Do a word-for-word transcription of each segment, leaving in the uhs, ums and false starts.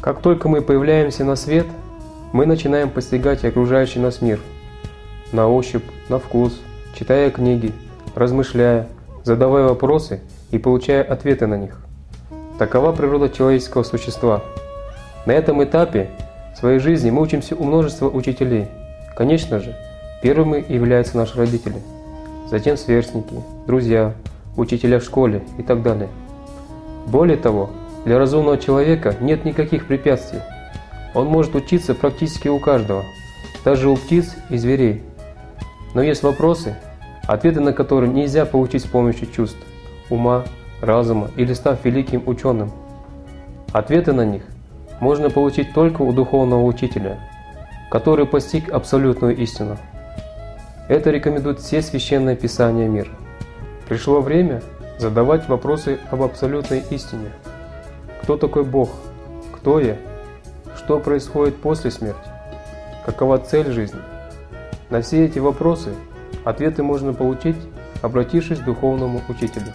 Как только мы появляемся на свет, мы начинаем постигать окружающий нас мир. На ощупь, на вкус, читая книги, размышляя, задавая вопросы и получая ответы на них. Такова природа человеческого существа. На этом этапе своей жизни мы учимся у множества учителей. Конечно же, первыми являются наши родители, затем сверстники, друзья, учителя в школе и так далее. Более того, для разумного человека нет никаких препятствий. Он может учиться практически у каждого, даже у птиц и зверей. Но есть вопросы, ответы на которые нельзя получить с помощью чувств, ума, разума или став великим ученым. Ответы на них можно получить только у духовного учителя, который постиг абсолютную истину. Это рекомендуют все священные писания мира. Пришло время задавать вопросы об абсолютной истине. Кто такой Бог? Кто я? Что происходит после смерти? Какова цель жизни? На все эти вопросы ответы можно получить, обратившись к духовному учителю.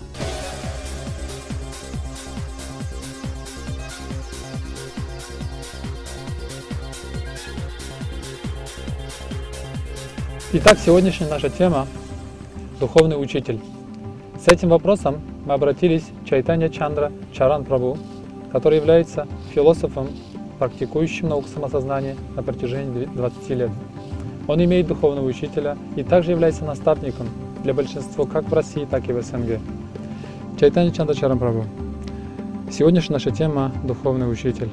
Итак, сегодняшняя наша тема – духовный учитель. С этим вопросом мы обратились к Чайтанья Чандра Чаран Прабху, который является философом, практикующим науку самосознания на протяжении двадцати лет. Он имеет духовного учителя и также является наставником для большинства как в России, так и в СНГ. Чайтанья Чандра Чаран Прабху. Сегодняшняя наша тема – духовный учитель.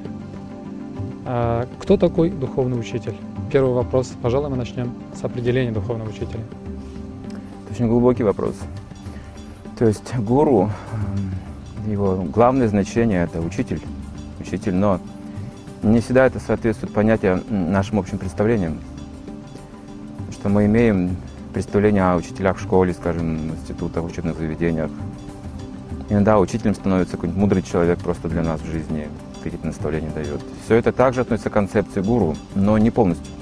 А кто такой духовный учитель? Первый вопрос. Пожалуй, мы начнем с определения духовного учителя. Это очень глубокий вопрос. То есть гуру, его главное значение – это учитель, учитель, но не всегда это соответствует понятию нашим общим представлениям. Что мы имеем представление о учителях в школе, скажем, в институтах, в учебных заведениях. Иногда учителем становится какой-нибудь мудрый человек просто для нас в жизни, какие-то наставления дает. Все это также относится к концепции гуру, но не полностью.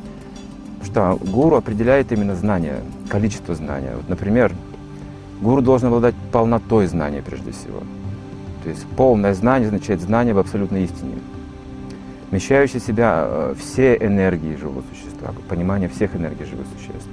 Что гуру определяет именно знания, количество знания. Вот, например, гуру должен обладать полнотой знаний прежде всего. То есть полное знание означает знание в абсолютной истине, вмещающее в себя все энергии живого существа, понимание всех энергий живых существ.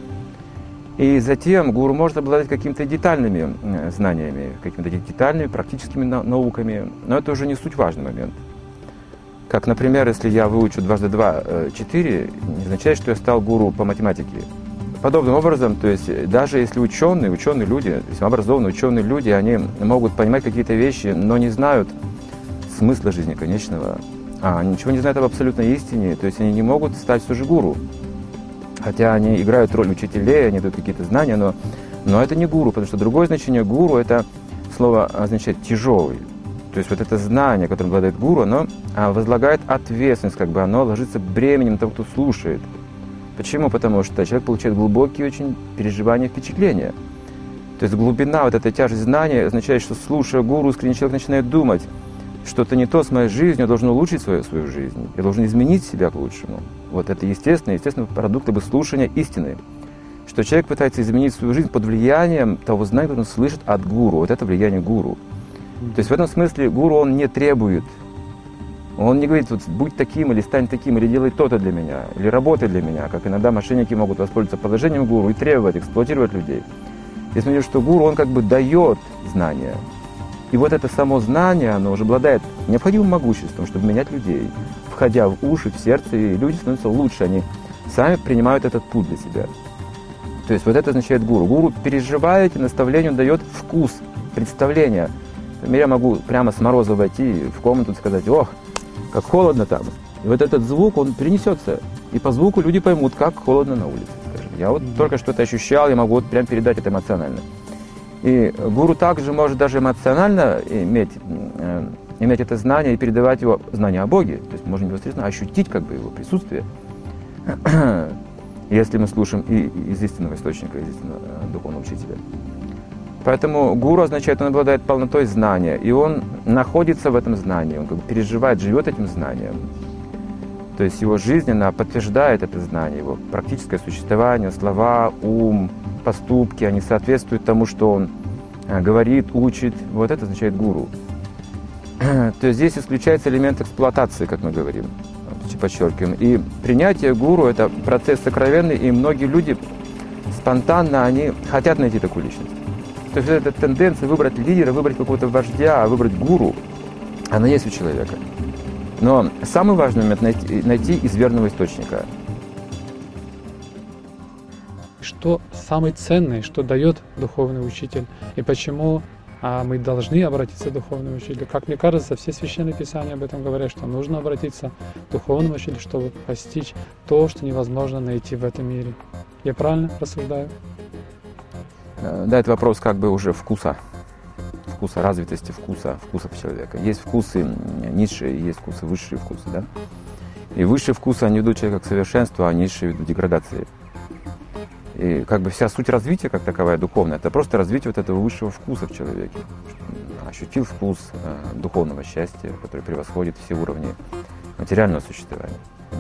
И затем гуру может обладать какими-то детальными знаниями, какими-то детальными практическими науками, но это уже не суть важный момент. Как, например, если я выучу дважды два четыре, не означает, что я стал гуру по математике. Подобным образом, то есть даже если ученые, ученые люди, весьма образованные ученые люди, они могут понимать какие-то вещи, но не знают смысла жизни конечного, а ничего не знают об абсолютной истине, то есть они не могут стать все же гуру. Хотя они играют роль учителей, они дают какие-то знания, но, но это не гуру, потому что другое значение гуру, это слово означает тяжелый. То есть вот это знание, которым обладает гуру, оно возлагает ответственность, как бы оно ложится бременем того, кто слушает. Почему? Потому что человек получает глубокие очень переживания, впечатления. То есть глубина, вот эта тяжесть знания означает, что слушая гуру, искренний человек начинает думать, что-то не то с моей жизнью, я должен улучшить свою, свою жизнь, я должен изменить себя к лучшему. Вот это естественно, естественно, продукт либо слушания истины. Что человек пытается изменить свою жизнь под влиянием того знания, которое он слышит от гуру. Вот это влияние гуру. То есть в этом смысле гуру он не требует. Он не говорит, вот, будь таким, или стань таким, или делай то-то для меня, или работай для меня, как иногда мошенники могут воспользоваться положением гуру и требовать, эксплуатировать людей. Здесь мы видим, что гуру, он как бы дает знания. И вот это само знание, оно уже обладает необходимым могуществом, чтобы менять людей. Входя в уши, в сердце, и люди становятся лучше, они сами принимают этот путь для себя. То есть вот это означает гуру. Гуру, переживая эти наставления, он дает вкус, представление. Например, я могу прямо с мороза войти в комнату и сказать: ох, как холодно там. И вот этот звук, он перенесется. И по звуку люди поймут, как холодно на улице, скажем. Я вот mm-hmm. только что это ощущал, я могу вот прям передать это эмоционально. И гуру также может даже эмоционально иметь, э, иметь это знание и передавать его знание о Боге. То есть можно непосредственно ощутить как бы его присутствие, если мы слушаем и из истинного источника, из истинного духовного учителя. Поэтому гуру означает, он обладает полнотой знания, и он находится в этом знании, он как бы переживает, живет этим знанием. То есть его жизнь, она подтверждает это знание, его практическое существование, слова, ум, поступки, они соответствуют тому, что он говорит, учит. Вот это означает гуру. то есть здесь исключается элемент эксплуатации, как мы говорим, подчеркиваем. И принятие гуру – это процесс сокровенный, и многие люди спонтанно, они хотят найти такую личность. То есть эта тенденция выбрать лидера, выбрать какого-то вождя, выбрать гуру, она есть у человека. Но самый важный момент – найти, найти из верного источника. Что самое ценное, что дает духовный учитель, и почему а, мы должны обратиться к духовному учителю? Как мне кажется, все священные писания об этом говорят, что нужно обратиться к духовному учителю, чтобы постичь то, что невозможно найти в этом мире. Я правильно рассуждаю? Да, это вопрос как бы уже вкуса, вкуса, развитости вкуса, вкусов человека. Есть вкусы низшие, есть вкусы высшие вкусы, да? И высшие вкусы, они ведут человека к совершенству, а низшие ведут к деградации. И как бы вся суть развития, как таковая духовная, это просто развитие вот этого высшего вкуса в человеке. Ощутил вкус э, духовного счастья, который превосходит все уровни материального существования.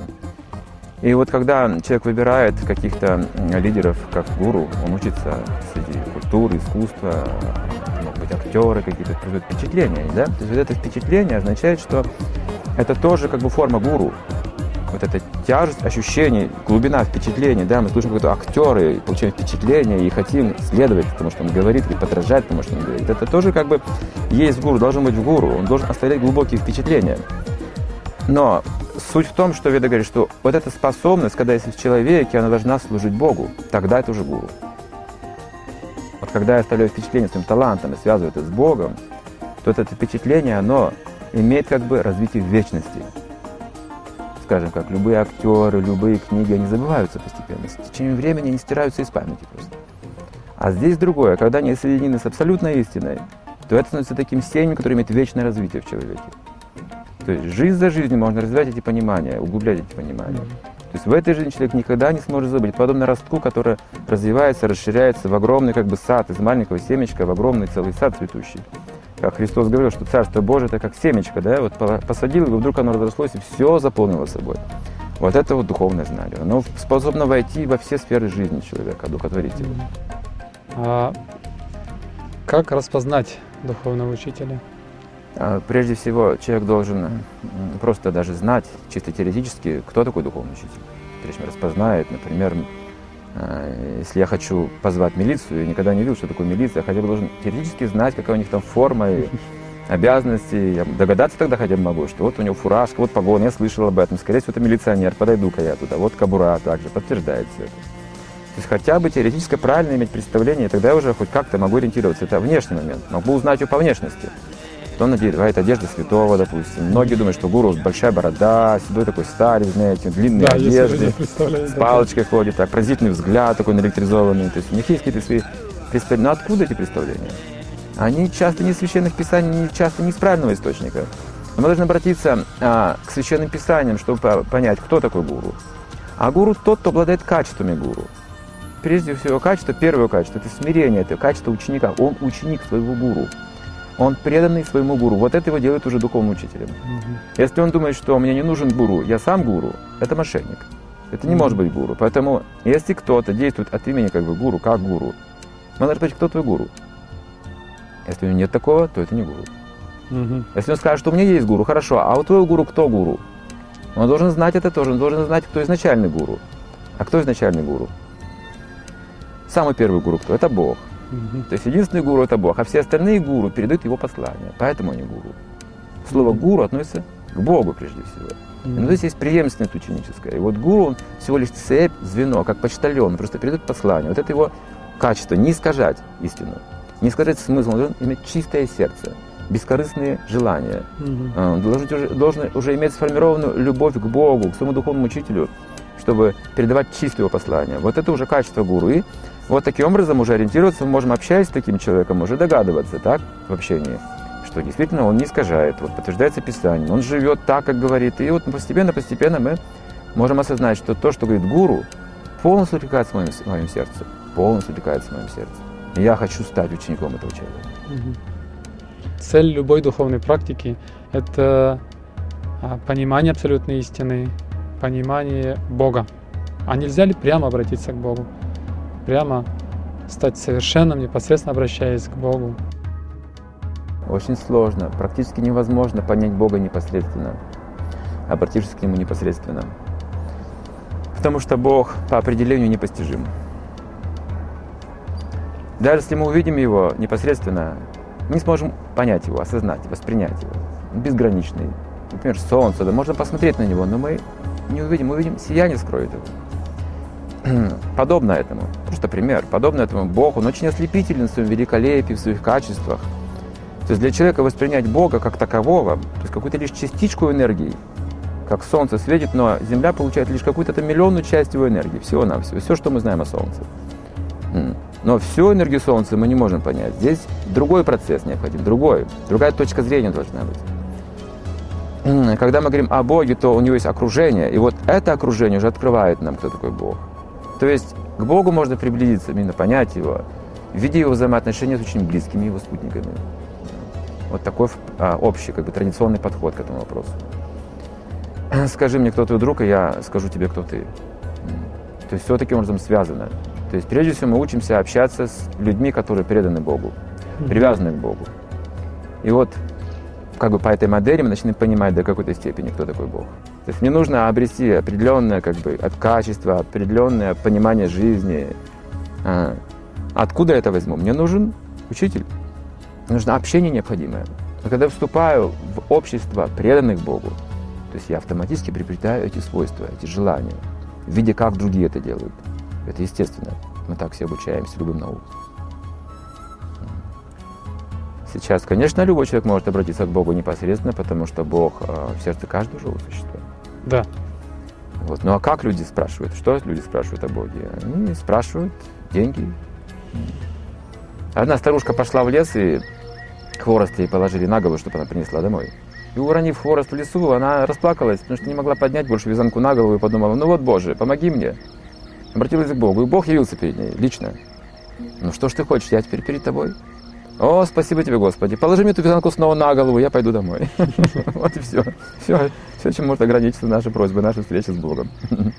И вот когда человек выбирает каких-то лидеров как гуру, он учится среди культуры, искусства, могут быть актеры какие-то, производят впечатление, да? То есть вот это впечатление означает, что это тоже как бы форма гуру. Вот эта тяжесть ощущений, глубина впечатлений, да, мы слушаем какие-то актеры, получаем впечатление и хотим следовать тому, что он говорит, или подражать тому, что он говорит. Это тоже как бы есть гуру, должен быть в гуру, он должен оставлять глубокие впечатления. Но суть в том, что Веда говорит, что вот эта способность, когда есть в человеке, она должна служить Богу, тогда это уже гуру. Вот когда я оставляю впечатление своим талантом и связываю это с Богом, то это впечатление, оно имеет как бы развитие в вечности. Скажем, как любые актеры, любые книги, они забываются постепенно. С течением времени они стираются из памяти просто. А здесь другое. Когда они соединены с абсолютной истиной, то это становится таким семенем, которое имеет вечное развитие в человеке. То есть жизнь за жизнью можно развивать эти понимания, углублять эти понимания. То есть в этой жизни человек никогда не сможет забыть. Подобно ростку, который развивается, расширяется в огромный как бы сад, из маленького семечка в огромный целый сад цветущий. Как Христос говорил, что Царство Божие – это как семечко, да, вот посадил его, вдруг оно разрослось и все заполнило собой. Вот это вот духовное знание. Оно способно войти во все сферы жизни человека, одухотворить его. А как распознать духовного учителя? Прежде всего, человек должен просто даже знать, чисто теоретически, кто такой духовный учитель. Прежде чем распознает, например, если я хочу позвать милицию, я никогда не видел, что такое милиция, я хотя бы должен теоретически знать, какая у них там форма и обязанности. Я догадаться тогда хотя бы могу, что вот у него фуражка, вот погон, я слышал об этом, скорее всего, это милиционер, подойду-ка я туда, вот кобура также, подтверждает все это. То есть хотя бы теоретически правильно иметь представление, и тогда я уже хоть как-то могу ориентироваться. Это внешний момент, могу узнать его по внешности. Он надевает одежду святого, допустим. Многие думают, что гуру большая борода, седой такой старый, знаете, длинные да, одежды, с палочкой да, ходит, так, пронзительный взгляд такой наэлектризованный. То есть у них есть какие-то свои представления. Но откуда эти представления? Они часто не из священных писаний, не часто не из правильного источника. Но мы должны обратиться а, к священным писаниям, чтобы понять, кто такой гуру. А гуру тот, кто обладает качествами гуру. Прежде всего, качество, первое качество – это смирение, это качество ученика. Он ученик своего гуру. Он преданный своему гуру. Вот это его делает уже духовным учителем. Mm-hmm. Если он думает, что мне не нужен гуру, я сам гуру, это мошенник. Это не mm-hmm. может быть гуру. Поэтому, если кто-то действует от имени как бы гуру, как гуру, мы должны спросить, кто твой гуру. Если у него нет такого, то это не гуру. Mm-hmm. Если он скажет, что у меня есть гуру, хорошо, а у твоего гуру кто гуру? Он должен знать это тоже, он должен знать, кто изначальный гуру. А кто изначальный гуру? Самый первый гуру кто? Это Бог. Mm-hmm. То есть единственный гуру – это Бог, а все остальные гуру передают его послание, поэтому они гуру. Слово mm-hmm. гуру относится к Богу прежде всего. Mm-hmm. Но здесь есть преемственность ученическая. И вот гуру, он всего лишь цепь, звено, как почтальон, он просто передает послание. Вот это его качество – не искажать истину, не искажать смысл, он должен иметь чистое сердце, бескорыстные желания. Mm-hmm. Он должен уже, должен уже иметь сформированную любовь к Богу, к своему духовному учителю, чтобы передавать чистое его послание. Вот это уже качество гуру. И вот таким образом уже ориентироваться мы можем, общаясь с таким человеком, уже догадываться, так, в общении, что действительно он не искажает, вот подтверждается Писанием, он живет так, как говорит. И вот постепенно-постепенно мы можем осознать, что то, что говорит гуру, полностью откликается в моем, в моем сердце, полностью откликается в моем сердце. И я хочу стать учеником этого человека. Цель любой духовной практики – это понимание абсолютной истины, понимание Бога. А нельзя ли прямо обратиться к Богу? Прямо стать совершенным, непосредственно обращаясь к Богу? очень сложно, практически невозможно понять Бога непосредственно, обратившись к Нему непосредственно. Потому что Бог по определению непостижим. Даже если мы увидим Его непосредственно, мы не сможем понять Его, осознать, воспринять Его. Он безграничный. Например, солнце, да, можно посмотреть на него, но мы не увидим, мы увидим, сияние скроет его. Подобно этому, просто пример, подобно этому Бог, Он очень ослепителен в своем великолепии, в своих качествах. То есть для человека воспринять Бога как такового, то есть какую-то лишь частичку энергии, как солнце светит, но Земля получает лишь какую-то там миллионную часть его энергии, всего-навсего, все, что мы знаем о Солнце. Но всю энергию Солнца мы не можем понять. Здесь другой процесс необходим, другой, другая точка зрения должна быть. Когда мы говорим о Боге, то у Него есть окружение, и вот это окружение уже открывает нам, кто такой Бог. То есть к Богу можно приблизиться, именно понять Его, в виде Его взаимоотношения с очень близкими Его спутниками. Вот такой а, общий, как бы традиционный подход к этому вопросу. Скажи мне, кто твой друг, и я скажу тебе, кто ты. То есть все таким образом связано. То есть прежде всего мы учимся общаться с людьми, которые преданы Богу, привязаны к Богу. И вот как бы по этой модели мы начнем понимать до какой-то степени, кто такой Бог. То есть мне нужно обрести определенное как бы, качество, определенное понимание жизни. А, откуда я это возьму? Мне нужен учитель. Мне нужно общение необходимое. Но когда я вступаю в общество преданных Богу, то есть я автоматически приобретаю эти свойства, эти желания, в виде как другие это делают. Это естественно. Мы так все обучаемся любым наукам. Сейчас, конечно, любой человек может обратиться к Богу непосредственно, потому что Бог э, в сердце каждого живого существа. Да. Вот. Ну а как люди спрашивают? Что люди спрашивают о Боге? Они спрашивают деньги. Одна старушка пошла в лес, и хворост ей положили на голову, чтобы она принесла домой. И уронив хворост в лесу, она расплакалась, потому что не могла поднять больше вязанку на голову и подумала: ну вот, Боже, помоги мне. Обратилась к Богу, и Бог явился перед ней лично. Ну что ж ты хочешь, я теперь перед тобой? О, спасибо тебе, Господи. Положи мне эту вязанку снова на голову, я пойду домой. Вот и все. Все, все, чем может ограничиться наши просьбы, наша встреча с Богом.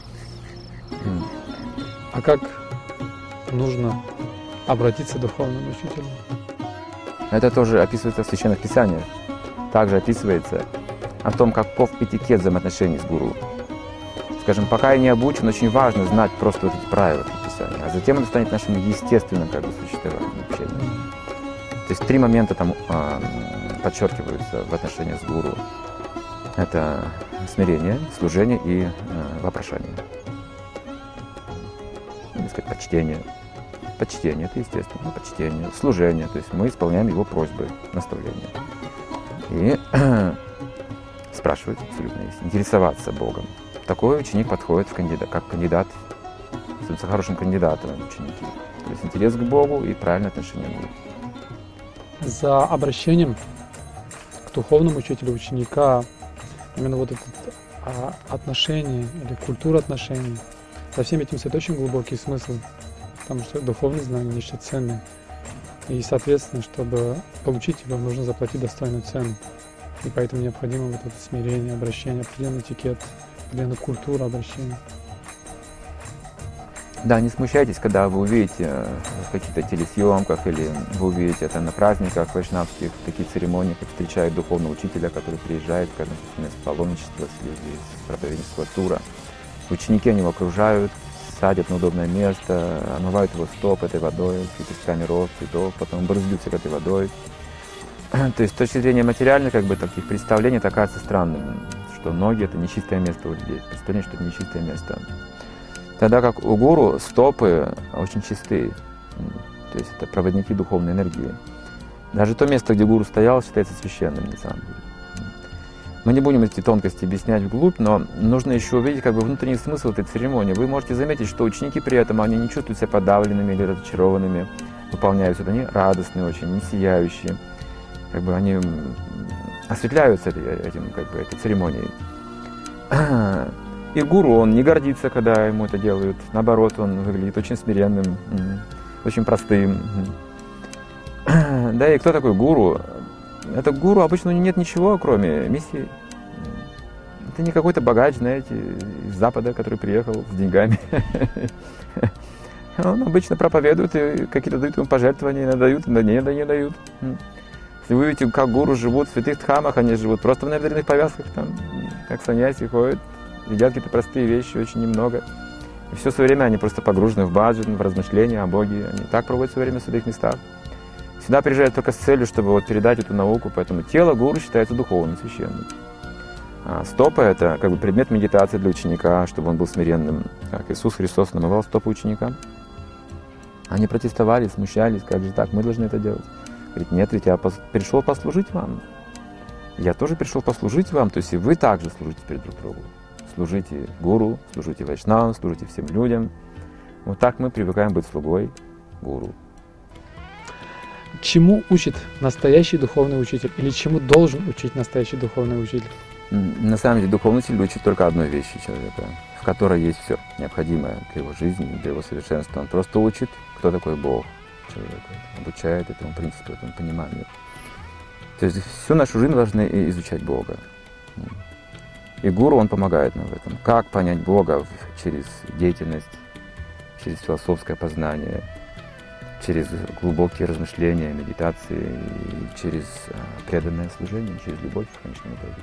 А как нужно обратиться к духовному учителю? Это тоже описывается в Священных Писаниях. Также описывается о том, каков этикет взаимоотношений с гуру. Скажем, пока я не обучен, очень важно знать просто вот эти правила Писания, а затем это станет нашим естественным как бы, существованием, общением. То есть три момента там э, подчеркиваются в отношениях с гуру. Это смирение, служение и э, вопрошание. Или сказать, почтение. Почтение, это естественно, почтение. Служение, то есть мы исполняем его просьбы, наставления. И э, спрашивать абсолютно есть, интересоваться Богом. Такой ученик подходит в кандидат, как кандидат, становится хорошим кандидатом ученики. То есть интерес к Богу и правильное отношение к Богу. За обращением к духовному учителю ученика, именно вот это а, отношение или культура отношений, за всем этим стоит очень глубокий смысл, потому что духовные знания нечто ценное. И, соответственно, чтобы получить его, нужно заплатить достойную цену. И поэтому необходимо вот это смирение, обращение, определенный этикет, определенная культура обращения. Да, не смущайтесь, когда вы увидите в каких-то телесъемках или вы увидите это на праздниках вайшнавских, такие церемонии, как встречают духовного учителя, который приезжает, скажем, с паломничества, с проповеднического тура. Ученики они его окружают, садят на удобное место, омывают его стоп этой водой, с лепестками роз, цветов, потом брызгаются этой водой. То есть с точки зрения материальных как бы, таких представлений это кажется странным, что ноги — это нечистое место у людей, представление, что это нечистое место. Тогда как у гуру стопы очень чистые, то есть это проводники духовной энергии. Даже то место, где гуру стоял, считается священным, на самом деле. Мы не будем эти тонкости объяснять вглубь, но нужно еще увидеть как бы, внутренний смысл этой церемонии. Вы можете заметить, что ученики при этом они не чувствуют себя подавленными или разочарованными, выполняют это, они радостные очень, не сияющие. Как бы они осветляются этим, как бы, этой церемонией. И гуру, он не гордится, когда ему это делают. Наоборот, он выглядит очень смиренным, очень простым. Да и кто такой гуру? Это гуру обычно нет ничего, кроме миссии. Это не какой-то богач, знаете, из Запада, который приехал с деньгами. Он обычно проповедует, и какие-то дают ему пожертвования, иногда дают, иногда не дают. Если вы видите, как гуру живут в святых дхамах, они живут просто в набедренных повязках, там, как саньяси ходят, едят какие-то простые вещи, очень немного. И все свое время они просто погружены в баджан, в размышления о Боге. Они так проводят свое время в святых местах. Сюда приезжают только с целью, чтобы вот передать эту науку, поэтому тело гуру считается духовным, священным. А стопа — это как бы предмет медитации для ученика, чтобы он был смиренным. Как Иисус Христос намывал стопы ученика. Они протестовали, смущались, как же так, мы должны это делать. Говорит, нет, ведь я пришел послужить вам. Я тоже пришел послужить вам, то есть и вы также служите перед друг другом. Служите гуру, служите вайшнавам, служите всем людям. Вот так мы привыкаем быть слугой гуру. Чему учит настоящий духовный учитель? Или чему должен учить настоящий духовный учитель? На самом деле духовный учитель учит только одной вещи человека, в которой есть все необходимое для его жизни, для его совершенства. Он просто учит, кто такой Бог человека, обучает этому принципу, этому пониманию. То есть всю нашу жизнь должны изучать Бога. И гуру, он помогает нам в этом. Как понять Бога через деятельность, через философское познание, через глубокие размышления, медитации, через преданное служение, через любовь в конечном итоге.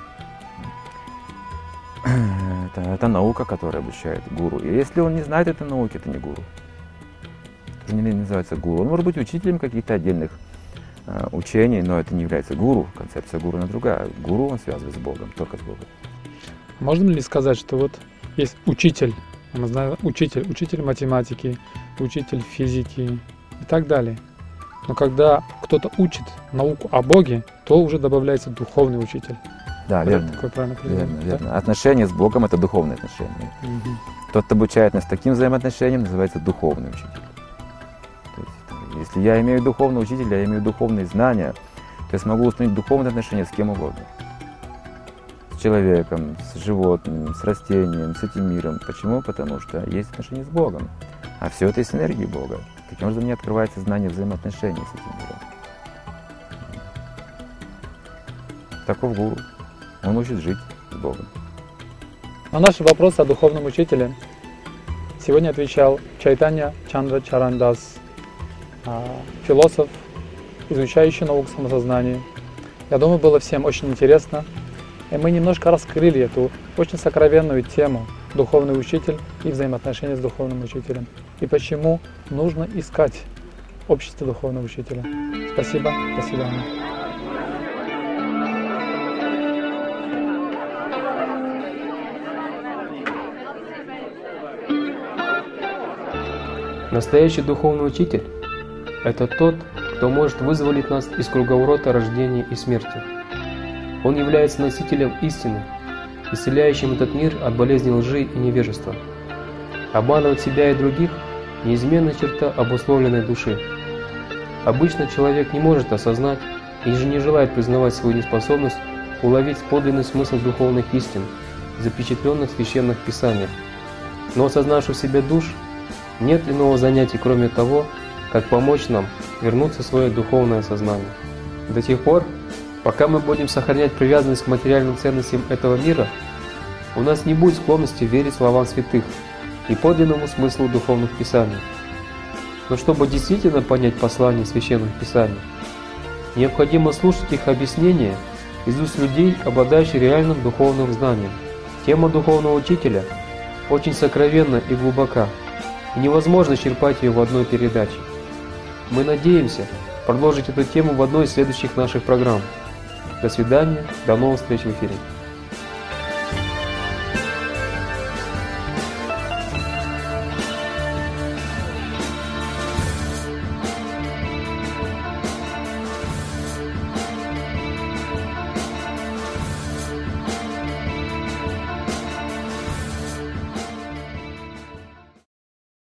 Это, это наука, которая обучает гуру. И если он не знает этой науки, это не гуру. Это не называется гуру. Он может быть учителем каких-то отдельных э, учений, но это не является гуру. Концепция гуру она другая. Гуру он связывает с Богом, только с Богом. Можно ли сказать, что вот есть учитель, мы знаем, учитель, учитель математики, учитель физики и так далее. Но когда кто-то учит науку о Боге, то уже добавляется духовный учитель. Да, это верно. Такое правильное Верно, да? верно. Отношения с Богом — это духовные отношения. Угу. Тот, кто обучает нас таким взаимоотношениям, называется духовный учитель. То есть, если я имею духовного учителя, я имею духовные знания, то я смогу установить духовные отношения с кем угодно. С человеком, с животным, с растением, с этим миром. Почему? Потому что есть отношения с Богом. А все это из энергии Бога. Таким образом мне открывается знание взаимоотношений с этим миром. Таков гуру. Он учит жить с Богом. На наши вопросы о духовном учителе сегодня отвечал Чайтанья Чандра Чаран Дас, философ, изучающий науку самосознания. Я думаю, было всем очень интересно. И мы немножко раскрыли эту очень сокровенную тему духовный учитель и взаимоотношения с духовным учителем. И почему нужно искать общество духовного учителя. Спасибо, до свидания. Настоящий духовный учитель – это тот, кто может вызволить нас из круговорота рождения и смерти. Он является носителем истины, исцеляющим этот мир от болезни лжи и невежества. Обманывать себя и других – неизменная черта обусловленной души. Обычно человек не может осознать и же не желает признавать свою неспособность уловить подлинный смысл духовных истин, запечатленных в священных писаниях. Но осознавший в себе душ, нет иного занятия, кроме того, как помочь нам вернуться в свое духовное сознание. До тех пор, пока мы будем сохранять привязанность к материальным ценностям этого мира, у нас не будет склонности верить словам святых и подлинному смыслу духовных писаний. Но чтобы действительно понять послание священных писаний, необходимо слушать их объяснения из уст людей, обладающих реальным духовным знанием. Тема духовного учителя очень сокровенна и глубока, и невозможно черпать ее в одной передаче. Мы надеемся продолжить эту тему в одной из следующих наших программ. До свидания, до новых встреч в эфире.